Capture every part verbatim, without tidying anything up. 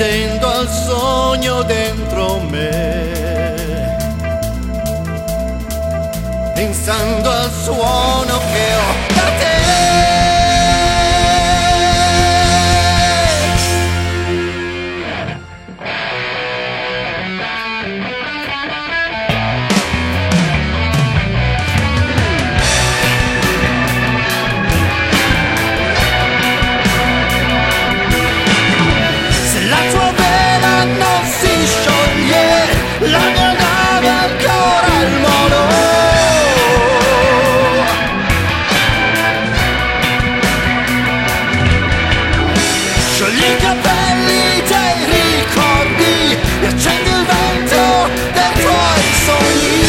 credendo al sogno dentro me, pensando al suono che ho da te. La mia nave ancora al molo, sciogli i capelli dei ricordi e accendi il vento dei tuoi sogni.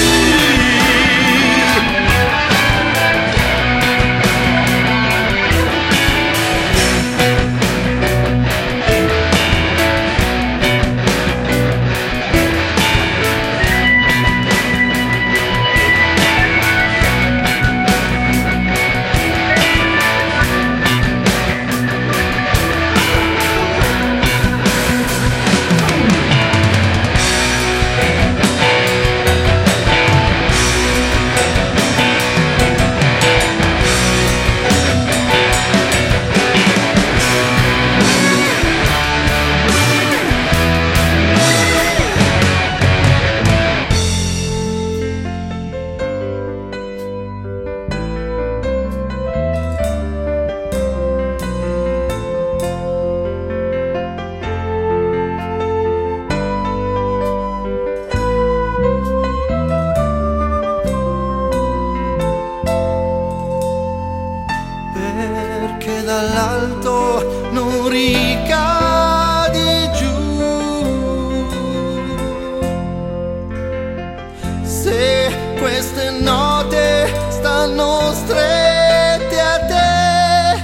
Perché dall'alto non ricadi giù, se queste note stanno strette a te,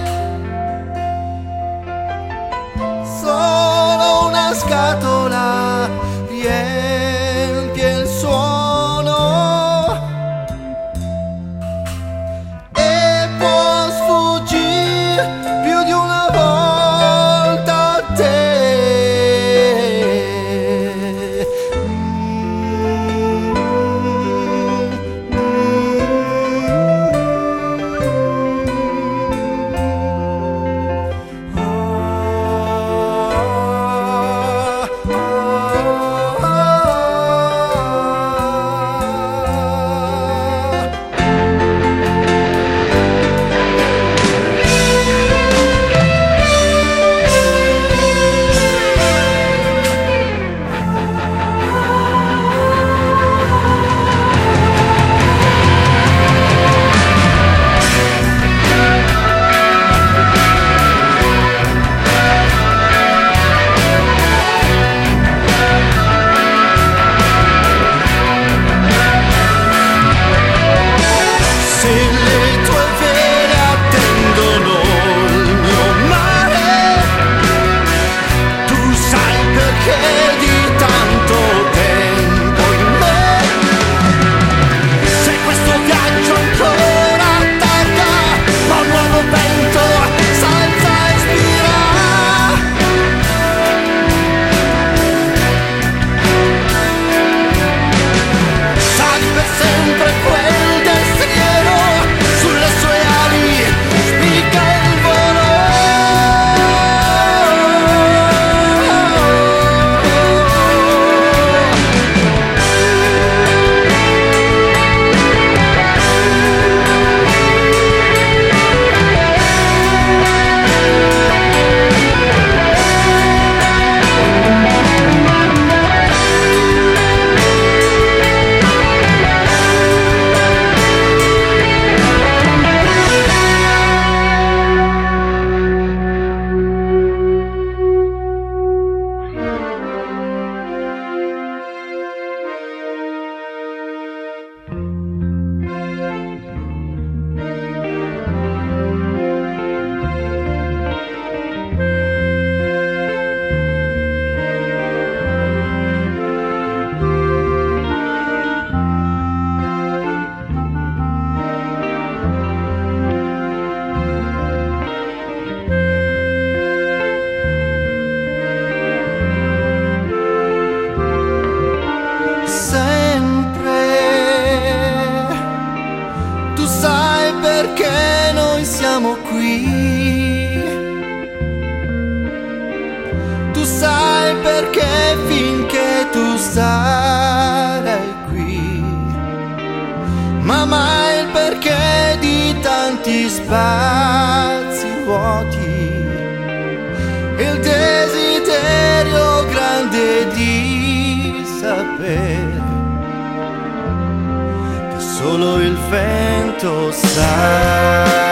solo una scatola riempie il suono e può sfuggire più di una volta a te. Mm, mm, mm. perché finché tu sarai qui, ma mai il perché di tanti spazi vuoti, il desiderio grande di sapere che solo il vento sa.